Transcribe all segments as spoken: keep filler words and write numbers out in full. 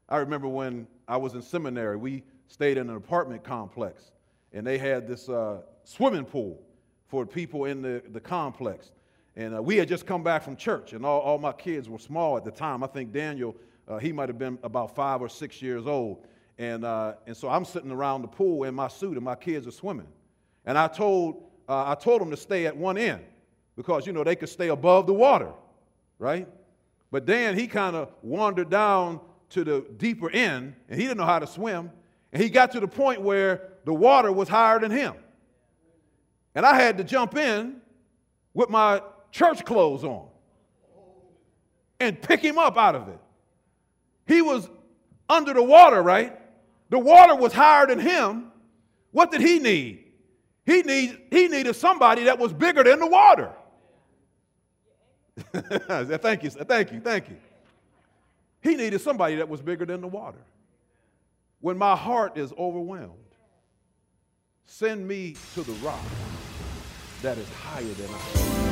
I remember when I was in seminary, we stayed in an apartment complex, and they had this uh, swimming pool for people in the, the complex. And uh, we had just come back from church, and all, all my kids were small at the time. I think Daniel, uh, he might have been about five or six years old. And uh, and so I'm sitting around the pool in my suit, and my kids are swimming. And I told uh, I told them to stay at one end because, you know, they could stay above the water, right? But Dan, he kind of wandered down to the deeper end, and he didn't know how to swim. And he got to the point where the water was higher than him. And I had to jump in with my church clothes on and pick him up out of it. He was under the water, right? The water was higher than him. What did he need? He, need, he needed somebody that was bigger than the water. Thank you, thank you, thank you. He needed somebody that was bigger than the water. When my heart is overwhelmed, send me to the rock that is higher than I.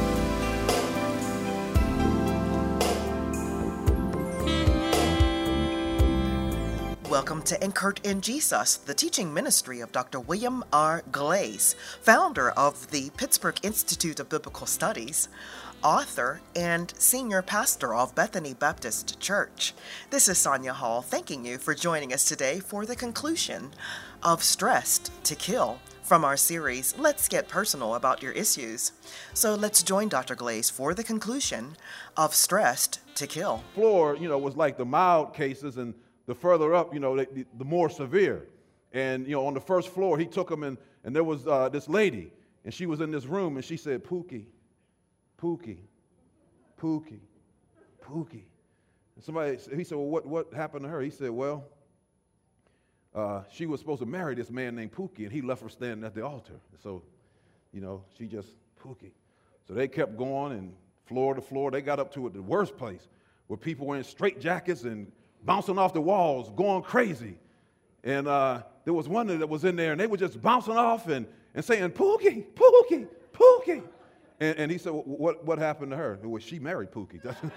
Welcome to Anchored in Jesus, the teaching ministry of Doctor William R. Glaze, founder of the Pittsburgh Institute of Biblical Studies, author, and senior pastor of Bethany Baptist Church. This is Sonia Hall, thanking you for joining us today for the conclusion of Stressed to Kill from our series, Let's Get Personal About Your Issues. So let's join Doctor Glaze for the conclusion of Stressed to Kill. Floor, you know, was like the mild cases, and the further up, you know, the, the more severe. And, you know, on the first floor, he took them, and, and there was uh, this lady, and she was in this room, and she said, Pookie, Pookie, Pookie, Pookie. And somebody, he said, well, what, what happened to her? He said, well, uh, she was supposed to marry this man named Pookie, and he left her standing at the altar. So, you know, she just, Pookie. So they kept going, and floor to floor, they got up to it, the worst place, where people were in straight jackets and bouncing off the walls, going crazy. And uh, there was one that was in there, and they were just bouncing off and, and saying, Pookie, Pookie, Pookie. And, and he said, well, what, what happened to her? Well, she married Pookie.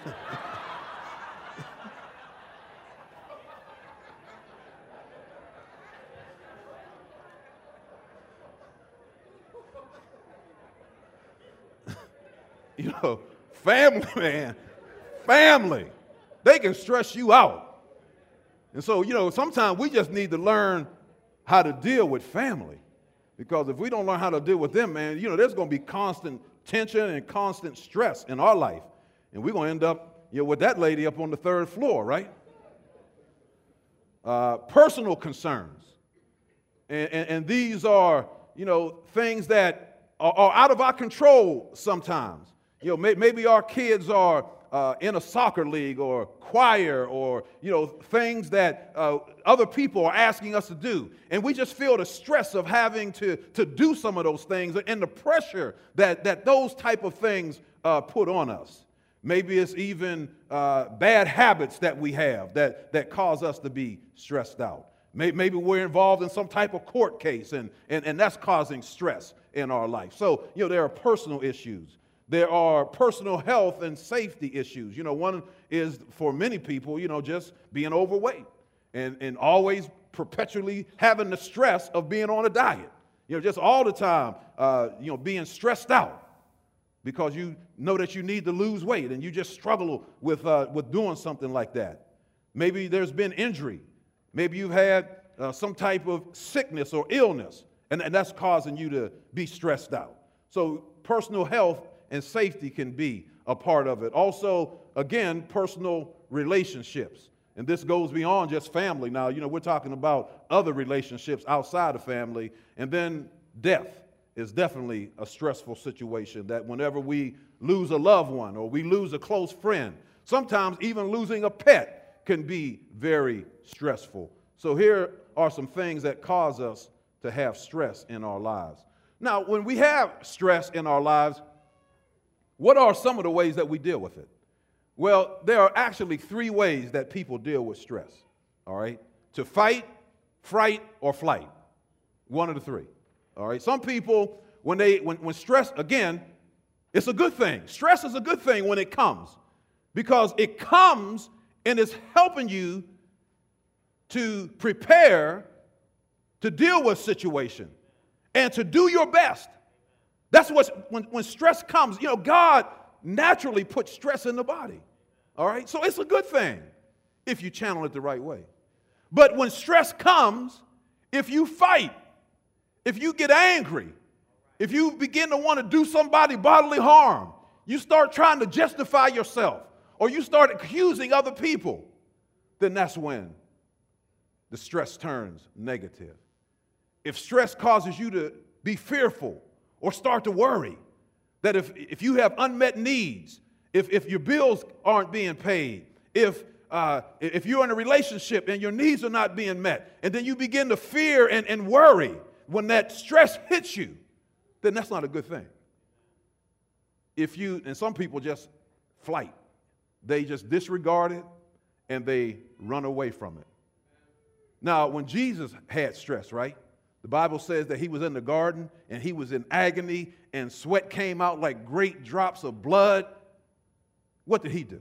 You know, family, man, family. They can stress you out. And so, you know, sometimes we just need to learn how to deal with family. Because if we don't learn how to deal with them, man, you know, there's going to be constant tension and constant stress in our life. And we're going to end up, you know, with that lady up on the third floor, right? Uh, personal concerns. And, and, and these are, you know, things that are, are out of our control sometimes. You know, may, maybe our kids are Uh, in a soccer league or choir or, you know, things that uh, other people are asking us to do. And we just feel the stress of having to, to do some of those things and the pressure that, that those type of things uh, put on us. Maybe it's even uh, bad habits that we have that, that cause us to be stressed out. Maybe we're involved in some type of court case, and, and, and that's causing stress in our life. So, you know, there are personal issues. There are personal health and safety issues. You know, one is for many people, you know, just being overweight and, and always perpetually having the stress of being on a diet. You know, just all the time, uh, you know, being stressed out because you know that you need to lose weight and you just struggle with, uh, with doing something like that. Maybe there's been injury. Maybe you've had uh, some type of sickness or illness, and, and that's causing you to be stressed out. So personal health and safety can be a part of it. Also, again, personal relationships. And this goes beyond just family. Now, you know, we're talking about other relationships outside of family. And then death is definitely a stressful situation, that whenever we lose a loved one or we lose a close friend, sometimes even losing a pet can be very stressful. So here are some things that cause us to have stress in our lives. Now, when we have stress in our lives, what are some of the ways that we deal with it? Well, there are actually three ways that people deal with stress, all right? To fight, fright, or flight. One of the three, all right? Some people, when they when, when stress, again, it's a good thing. Stress is a good thing when it comes because it comes and it's helping you to prepare to deal with situation and to do your best. That's what's, when, when stress comes, you know, God naturally puts stress in the body. All right? So it's a good thing if you channel it the right way. But when stress comes, if you fight, if you get angry, if you begin to want to do somebody bodily harm, you start trying to justify yourself, or you start accusing other people, then that's when the stress turns negative. If stress causes you to be fearful or start to worry, that if, if you have unmet needs, if, if your bills aren't being paid, if, uh, if you're in a relationship and your needs are not being met, and then you begin to fear and, and worry when that stress hits you, then that's not a good thing. If you, and some people just flight. They just disregard it and they run away from it. Now, when Jesus had stress, right? The Bible says that he was in the garden and he was in agony and sweat came out like great drops of blood. What did he do?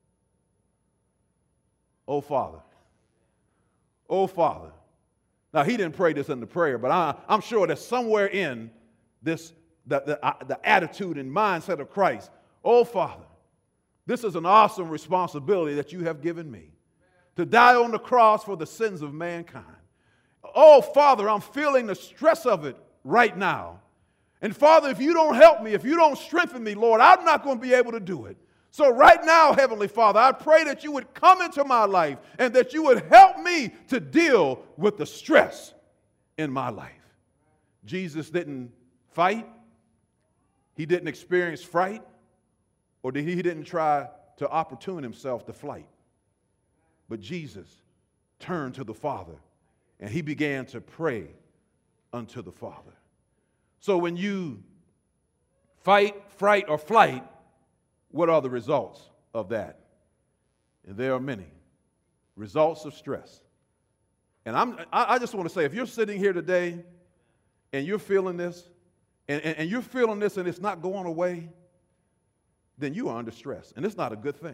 Oh, Father. Oh, Father. Now, he didn't pray this in the prayer, but I, I'm sure that somewhere in this, the, the, uh, the attitude and mindset of Christ, oh, Father, this is an awesome responsibility that you have given me to die on the cross for the sins of mankind. Oh, Father, I'm feeling the stress of it right now. And Father, if you don't help me, if you don't strengthen me, Lord, I'm not going to be able to do it. So right now, Heavenly Father, I pray that you would come into my life and that you would help me to deal with the stress in my life. Jesus didn't fight. He didn't experience fright. Or did he, he didn't try to opportune himself to flight. But Jesus turned to the Father and he began to pray unto the Father. So when you fight, fright, or flight, what are the results of that? And there are many results of stress. And I'm, I just want to say, if you're sitting here today and you're feeling this, and, and, and you're feeling this and it's not going away, then you are under stress, and it's not a good thing.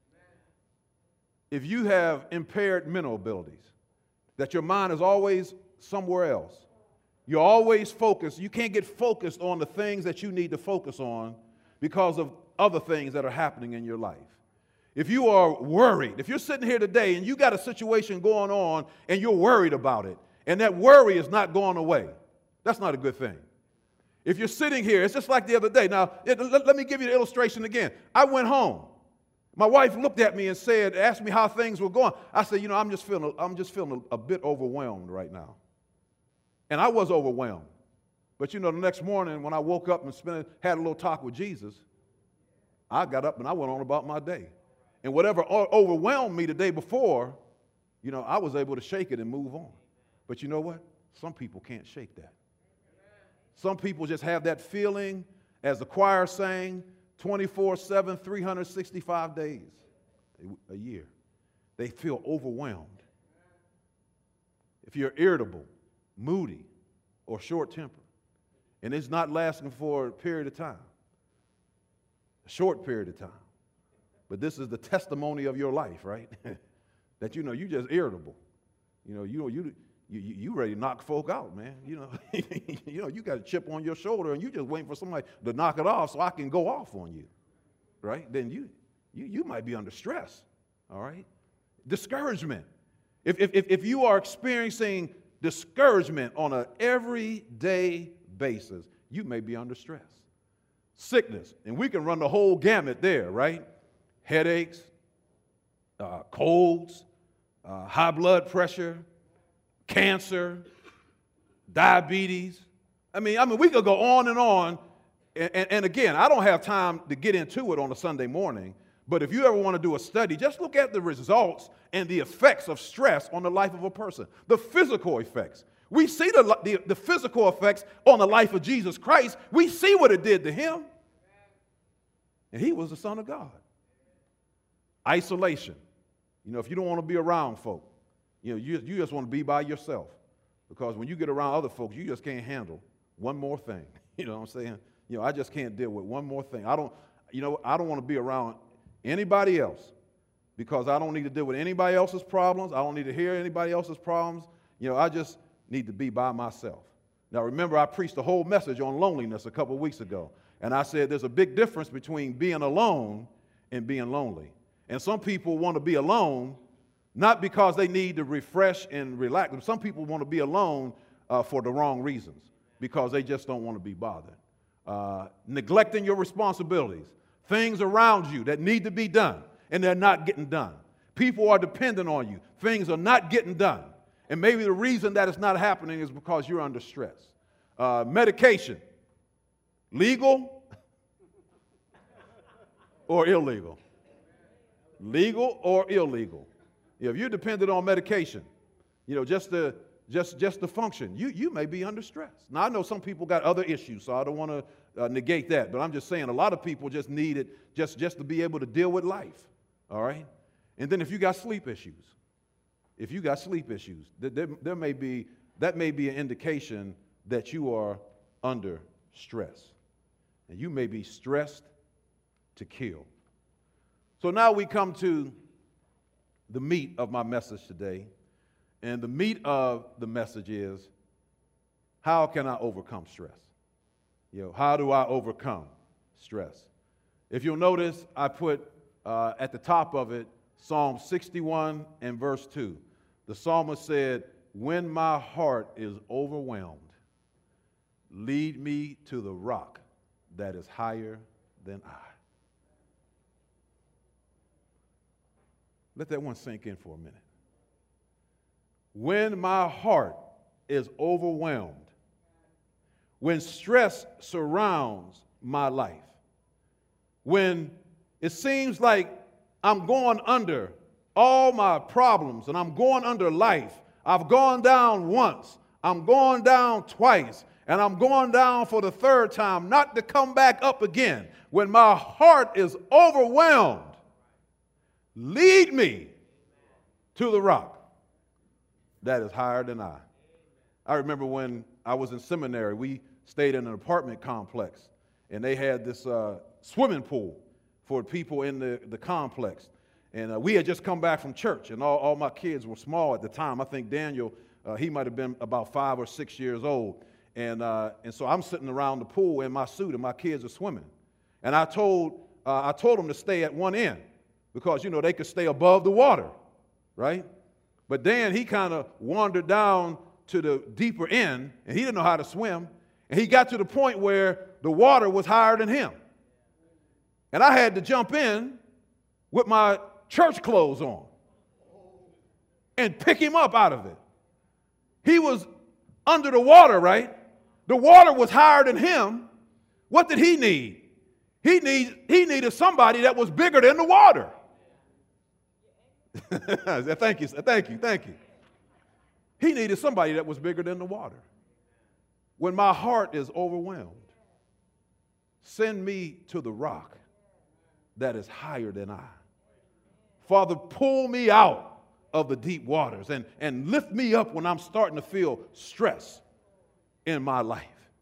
If you have impaired mental abilities, that your mind is always somewhere else, you're always focused, you can't get focused on the things that you need to focus on because of other things that are happening in your life. If you are worried, if you're sitting here today and you got a situation going on and you're worried about it, and that worry is not going away, that's not a good thing. If you're sitting here, it's just like the other day. Now, it, let, let me give you the illustration again. I went home. My wife looked at me and said, asked me how things were going. I said, you know, I'm just feeling, I'm just feeling a, a bit overwhelmed right now. And I was overwhelmed. But, you know, the next morning when I woke up and spent, had a little talk with Jesus, I got up and I went on about my day. And whatever o- overwhelmed me the day before, you know, I was able to shake it and move on. But you know what? Some people can't shake that. Some people just have that feeling, as the choir sang, twenty-four seven, three hundred sixty-five days a year. They feel overwhelmed. If you're irritable, moody, or short-tempered, and it's not lasting for a period of time, a short period of time, but this is the testimony of your life, right? That, you know, you just irritable. You know, you know, you You, you, you ready to knock folk out, man. You know, you know, you got a chip on your shoulder and you just waiting for somebody to knock it off so I can go off on you, right? Then you, you, you might be under stress, all right? Discouragement. If, if, if you are experiencing discouragement on an everyday basis, you may be under stress. Sickness, and we can run the whole gamut there, right? Headaches, uh, colds, uh, high blood pressure, cancer, diabetes. I mean, I mean, we could go on and on. And, and, and again, I don't have time to get into it on a Sunday morning, but if you ever want to do a study, just look at the results and the effects of stress on the life of a person, the physical effects. We see the, the, the physical effects on the life of Jesus Christ. We see what it did to him. And he was the Son of God. Isolation. You know, if you don't want to be around folk, you know, you, you just want to be by yourself, because when you get around other folks, you just can't handle one more thing. You know what I'm saying? You know, I just can't deal with one more thing. I don't, you know, I don't want to be around anybody else because I don't need to deal with anybody else's problems. I don't need to hear anybody else's problems. You know, I just need to be by myself. Now, remember, I preached a whole message on loneliness a couple of weeks ago, and I said there's a big difference between being alone and being lonely. And some people want to be alone not because they need to refresh and relax. Some people want to be alone uh, for the wrong reasons, because they just don't want to be bothered. Uh, neglecting your responsibilities, things around you that need to be done, and they're not getting done. People are dependent on you. Things are not getting done. And maybe the reason that it's not happening is because you're under stress. Uh, medication, legal or illegal? Legal or illegal? If you're dependent on medication, you know, just to just just to function, you you may be under stress. Now, I know some people got other issues, so I don't want to uh, negate that. But I'm just saying, a lot of people just need it just just to be able to deal with life. All right. And then if you got sleep issues, if you got sleep issues, there, there may be that may be an indication that you are under stress, and you may be stressed to kill. So now we come to the meat of my message today. And the meat of the message is, how can I overcome stress? You know, how do I overcome stress? If you'll notice, I put uh, at the top of it Psalm sixty-one and verse two. The psalmist said, when my heart is overwhelmed, lead me to the rock that is higher than I. Let that one sink in for a minute. When my heart is overwhelmed, when stress surrounds my life, when it seems like I'm going under all my problems and I'm going under life, I've gone down once, I'm going down twice, and I'm going down for the third time, not to come back up again. When my heart is overwhelmed, lead me to the rock that is higher than I. I remember when I was in seminary, we stayed in an apartment complex, and they had this uh, swimming pool for people in the, the complex. And uh, we had just come back from church, and all, all my kids were small at the time. I think Daniel, uh, he might have been about five or six years old. And, uh, and so I'm sitting around the pool in my suit, and my kids are swimming. And I told, uh, I told them to stay at one end because, you know, they could stay above the water, right? But Dan, he kind of wandered down to the deeper end, and he didn't know how to swim. And he got to the point where the water was higher than him. And I had to jump in with my church clothes on and pick him up out of it. He was under the water, right? The water was higher than him. What did he need? He, need, he needed somebody that was bigger than the water. Thank you, thank you, thank you. He needed somebody that was bigger than the water. When my heart is overwhelmed, send me to the rock that is higher than I. Father, pull me out of the deep waters and, and lift me up when I'm starting to feel stress in my life.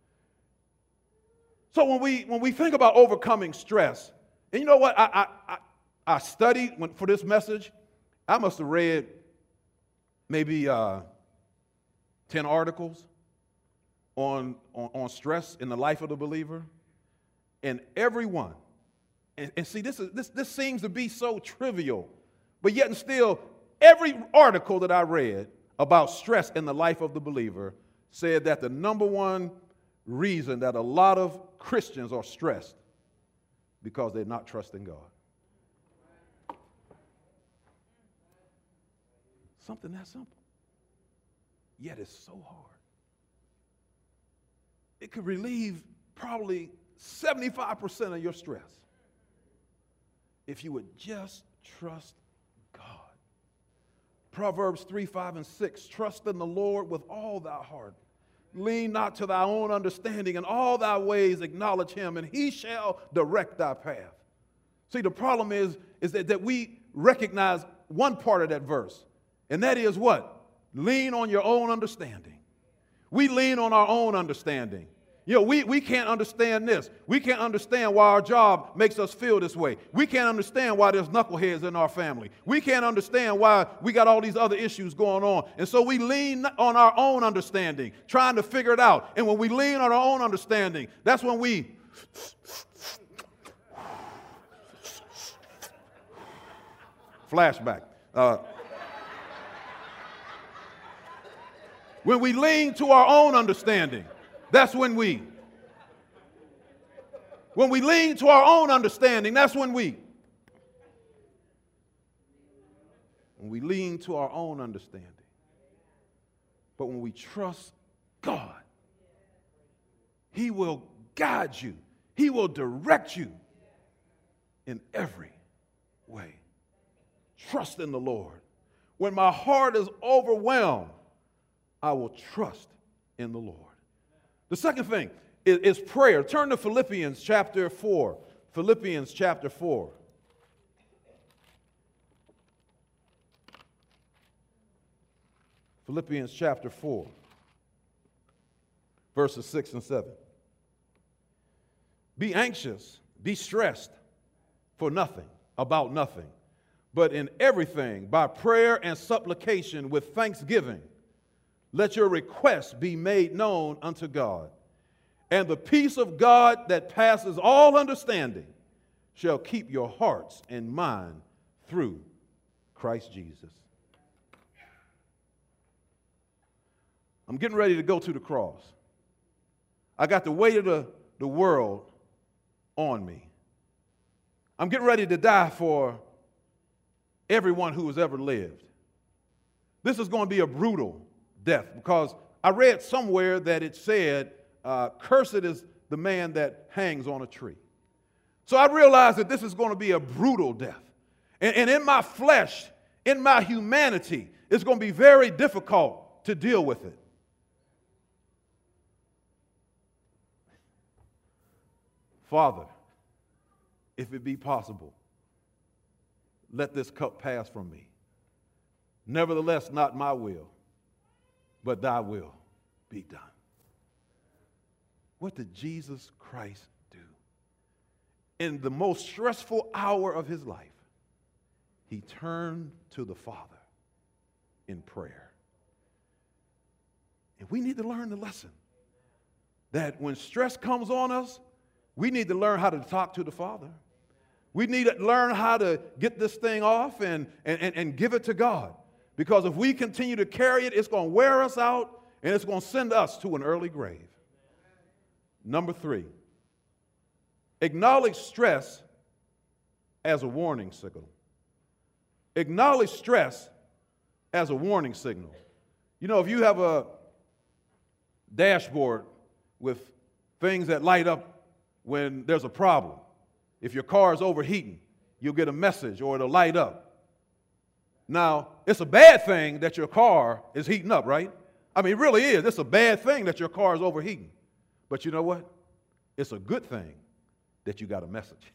So when we when we think about overcoming stress, and you know what, I I, I, I studied when, for this message. I must have read maybe uh, ten articles on, on, on stress in the life of the believer, and every one, and, and see, this, is, this, this seems to be so trivial, but yet and still, every article that I read about stress in the life of the believer said that the number one reason that a lot of Christians are stressed because they're not trusting God. Something that simple, yet it's so hard. It could relieve probably seventy-five percent of your stress if you would just trust God. Proverbs three, five, and six, trust in the Lord with all thy heart. Lean not to thy own understanding, in all thy ways acknowledge him, and he shall direct thy path. See, the problem is, is that, that we recognize one part of that verse. And that is what? Lean on your own understanding. We lean on our own understanding. You know, we, we can't understand this. We can't understand why our job makes us feel this way. We can't understand why there's knuckleheads in our family. We can't understand why we got all these other issues going on. And so we lean on our own understanding, trying to figure it out. And when we lean on our own understanding, that's when we flashback. Uh, when we lean to our own understanding, that's when we, when we lean to our own understanding, that's when we, when we lean to our own understanding. But when we trust God, He will guide you. He will direct you in every way. Trust in the Lord. When my heart is overwhelmed, I will trust in the Lord. The second thing is, is prayer. Turn to Philippians chapter four. Philippians chapter four. Philippians chapter four, verses six and seven. Be anxious, be stressed for nothing, about nothing, but in everything, by prayer and supplication with thanksgiving, let your requests be made known unto God. And the peace of God that passes all understanding shall keep your hearts and mind through Christ Jesus. I'm getting ready to go to the cross. I got the weight of the, the world on me. I'm getting ready to die for everyone who has ever lived. This is going to be a brutal death, because I read somewhere that it said, uh, cursed is the man that hangs on a tree. So I realized that this is going to be a brutal death. And, and in my flesh, in my humanity, it's going to be very difficult to deal with it. Father, if it be possible, let this cup pass from me. Nevertheless, not my will, but thy will be done. What did Jesus Christ do? In the most stressful hour of his life, he turned to the Father in prayer. And we need to learn the lesson that when stress comes on us, we need to learn how to talk to the Father. We need to learn how to get this thing off and, and, and, and give it to God. Because if we continue to carry it, it's going to wear us out and it's going to send us to an early grave. Number three, acknowledge stress as a warning signal. Acknowledge stress as a warning signal. You know, if you have a dashboard with things that light up when there's a problem, if your car is overheating, you'll get a message or it'll light up. Now, it's a bad thing that your car is heating up, right? I mean, it really is. It's a bad thing that your car is overheating. But you know what? It's a good thing that you got a message.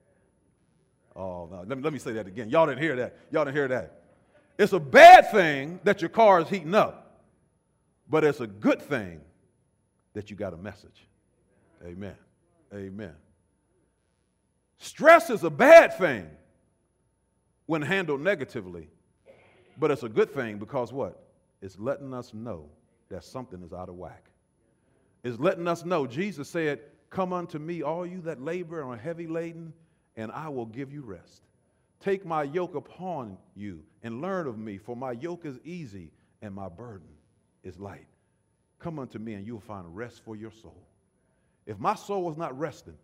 Oh, no. Let me, let me say that again. Y'all didn't hear that. Y'all didn't hear that. It's a bad thing that your car is heating up, but it's a good thing that you got a message. Amen. Amen. Stress is a bad thing when handled negatively, but it's a good thing because what? It's letting us know that something is out of whack. It's letting us know. Jesus said, come unto me, all you that labor and are heavy laden, and I will give you rest. Take my yoke upon you and learn of me, for my yoke is easy and my burden is light. Come unto me and you'll find rest for your soul. If my soul was not resting,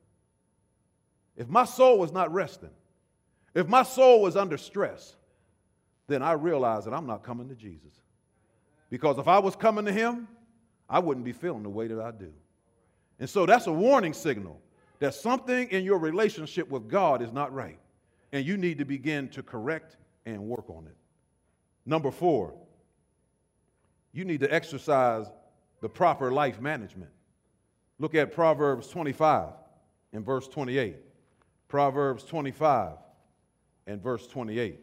if my soul was not resting, if my soul was under stress, then I realize that I'm not coming to Jesus. Because if I was coming to him, I wouldn't be feeling the way that I do. And so that's a warning signal that something in your relationship with God is not right. And you need to begin to correct and work on it. Number four, you need to exercise the proper life management. Look at Proverbs twenty-five and verse twenty-eight. Proverbs twenty-five and verse twenty-eight.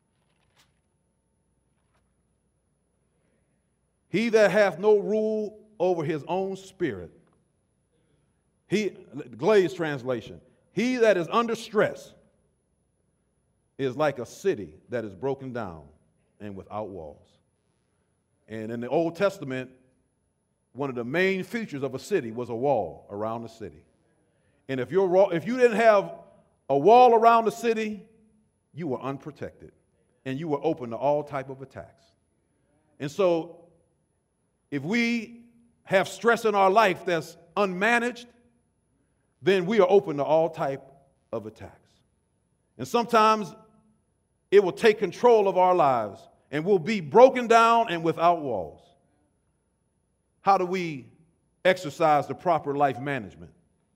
He that hath no rule over his own spirit. He, Glaze translation, he that is under stress is like a city that is broken down and without walls. And in the Old Testament, one of the main features of a city was a wall around the city. And if you're, if you didn't have a wall around the city, you were unprotected and you were open to all type of attacks. And so if we have stress in our life that's unmanaged, then we are open to all type of attacks. And sometimes it will take control of our lives and we'll be broken down and without walls. How do we exercise the proper life management?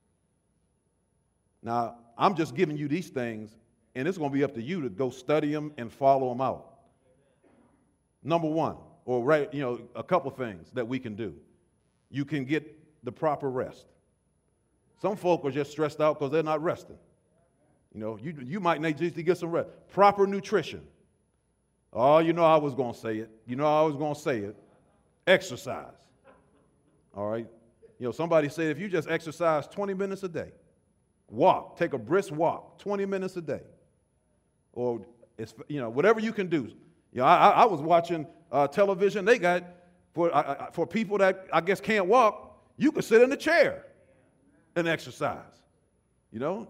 Now, I'm just giving you these things, and it's going to be up to you to go study them and follow them out. Number one, or right, you know, a couple things that we can do. You can get the proper rest. Some folk are just stressed out because they're not resting. You know, you, you might need to get some rest. Proper nutrition. Oh, you know I was going to say it. You know I was going to say it. Exercise. All right? You know, somebody said if you just exercise twenty minutes a day, walk, take a brisk walk, twenty minutes a day, or, it's, you know, whatever you can do. You know, I, I was watching uh, television. They got, for, uh, for people that I guess can't walk, you can sit in a chair and exercise. You know?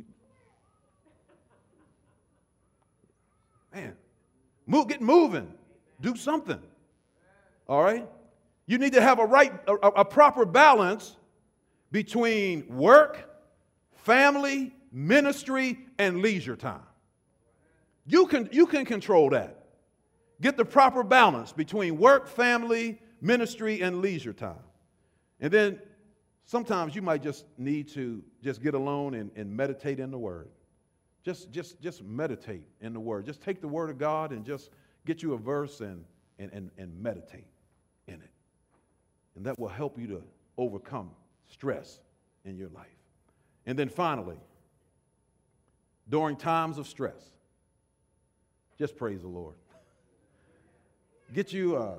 Man, move, get moving. Do something. All right? You need to have a right, a, a proper balance between work, family, ministry, and leisure time. You can, you can control that. Get the proper balance between work, family, ministry, and leisure time. And then sometimes you might just need to just get alone and, and meditate in the Word. Just, just, just meditate in the Word. Just take the Word of God and just get you a verse and, and, and, and meditate in it. And that will help you to overcome stress in your life. And then finally, during times of stress, just praise the Lord. Get you uh,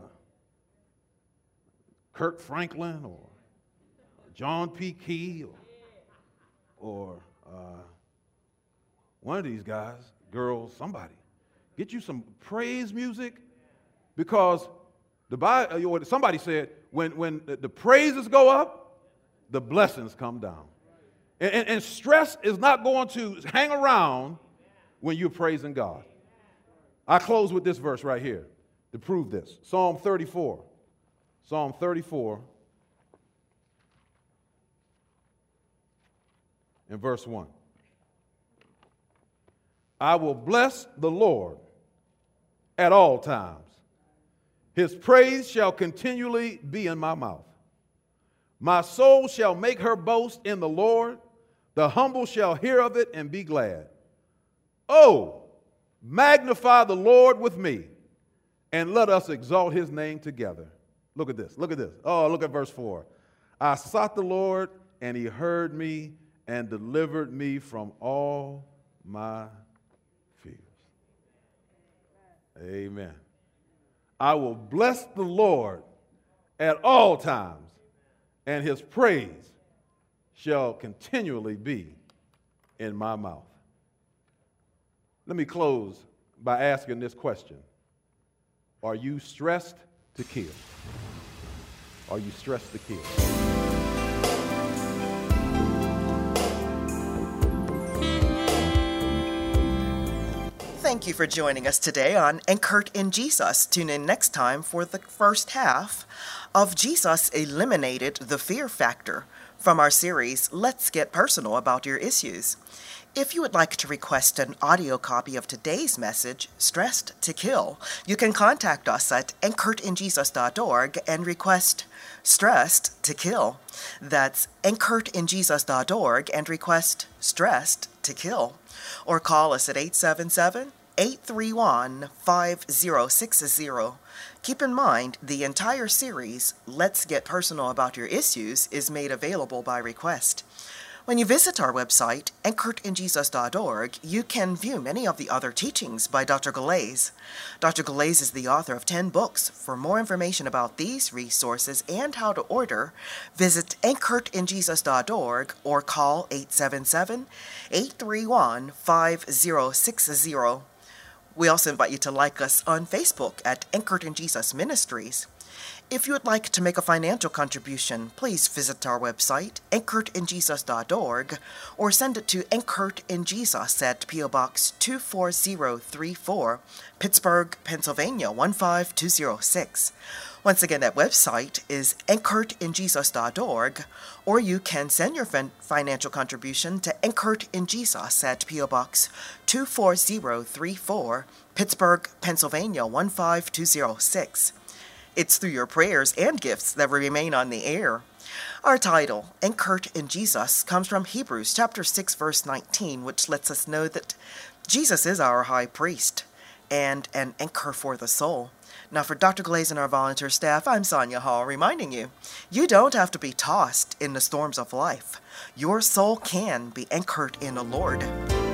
Kirk Franklin or John P. Key or, or uh, one of these guys, girls, somebody. Get you some praise music, because the Bible, somebody said when, when the praises go up, the blessings come down. And, and, and stress is not going to hang around when you're praising God. I close with this verse right here to prove this. Psalm thirty-four. Psalm thirty-four and verse one. I will bless the Lord at all times. His praise shall continually be in my mouth. My soul shall make her boast in the Lord. The humble shall hear of it and be glad. Oh, magnify the Lord with me, and let us exalt his name together. Look at this. Look at this. Oh, look at verse four. I sought the Lord, and he heard me and delivered me from all my fears. Amen. I will bless the Lord at all times, and his praise shall continually be in my mouth. Let me close by asking this question. Are you stressed to kill? Are you stressed to kill? Thank you for joining us today on Anchored in Jesus. Tune in next time for the first half of Jesus Eliminated the Fear Factor from our series, Let's Get Personal About Your Issues. If you would like to request an audio copy of today's message, Stressed to Kill, you can contact us at anchored in jesus dot org and request Stressed to Kill. That's anchored in jesus dot org and request Stressed to Kill. Or call us at eight seven seven, eight three one, five zero six zero. Keep in mind, the entire series, Let's Get Personal About Your Issues, is made available by request. When you visit our website, anchored in jesus dot org, you can view many of the other teachings by Doctor Galais. Doctor Galais is the author of ten books. For more information about these resources and how to order, visit anchored in jesus dot org or call eight seven seven, eight three one, five zero six zero. We also invite you to like us on Facebook at Anchored in Jesus Ministries. If you would like to make a financial contribution, please visit our website, anchored in jesus dot org, or send it to Anchored in Jesus at P O Box two four zero three four, Pittsburgh, Pennsylvania one five two zero six. Once again, that website is anchored in jesus dot org, or you can send your fin- financial contribution to Anchored in Jesus at P O Box two four zero three four, Pittsburgh, Pennsylvania one five two zero six. It's through your prayers and gifts that we remain on the air. Our title, Anchored in Jesus, comes from Hebrews chapter six, verse nineteen, which lets us know that Jesus is our high priest and an anchor for the soul. Now, for Doctor Galais and our volunteer staff, I'm Sonia Hall, reminding you, you don't have to be tossed in the storms of life. Your soul can be anchored in the Lord.